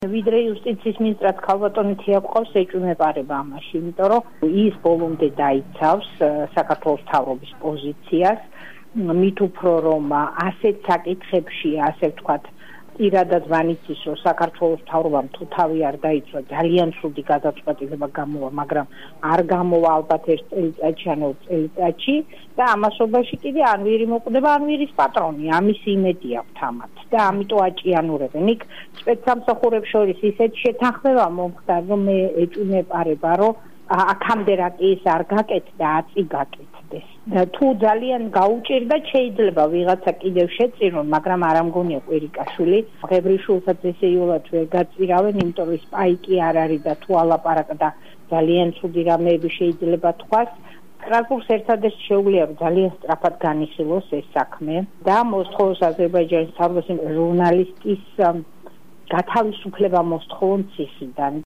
ვიდრე იუსტიციის მინისტრად ქალბატონი თეაფყავს ეჭვმეპარება ამაში, იმიტომ რომ ის ბოლომდე დაიცავს საქართველოს მთავრობის პოზიციას, მით უფრო რომ ასეთ საკითხებში, ასე ვთქვათ, პირადად ვანიცის, რომ საქართველოს მთავრობამ თუ თავი არ დაიცვა, ძალიან ცუდი გადაწყვეტილება გამოვა, მაგრამ არ გამოვა ალბათ ერთ წელიწადში, ან ორ წელიწადში და ამასობაში კიდე ან ვირი მოკვდება, ან ვირის პატრონი, ამის იმედი აქვთ ამათ და ამიტომ აჭიანურებენ. იქ სპეცსამსახურებს შორის ისეთ შეთანხმება მომხდარ, რომ მე ეჭვმეპარება, რომ აქამდე რა კი ის არ გაკეთდა, აწი გაკეთდეს. თუ ძალიან გაუჭირდა, შეიძლება ვიღაცა კიდევ შეწირონ, მაგრამ არ ამგონია კვირიკაშვილი. ღებრიშვილსაც ესეულად ვერ გაწირავენ, იმიტომ რომ სპაიკი არ არის და თუ ალაპარაკდა ძალიან ცუდი რამეები შეიძლება თქვას. სტრასბურგს ერთადერთი შეუძლია, რომ ძალიან სწრაფად განიხილოს ეს საქმე და მოსთხოვოს აზერბაიჯანის მთავრობას ჟურნალისტის გათავისუფლება მოსთხოვონ ციხიდან.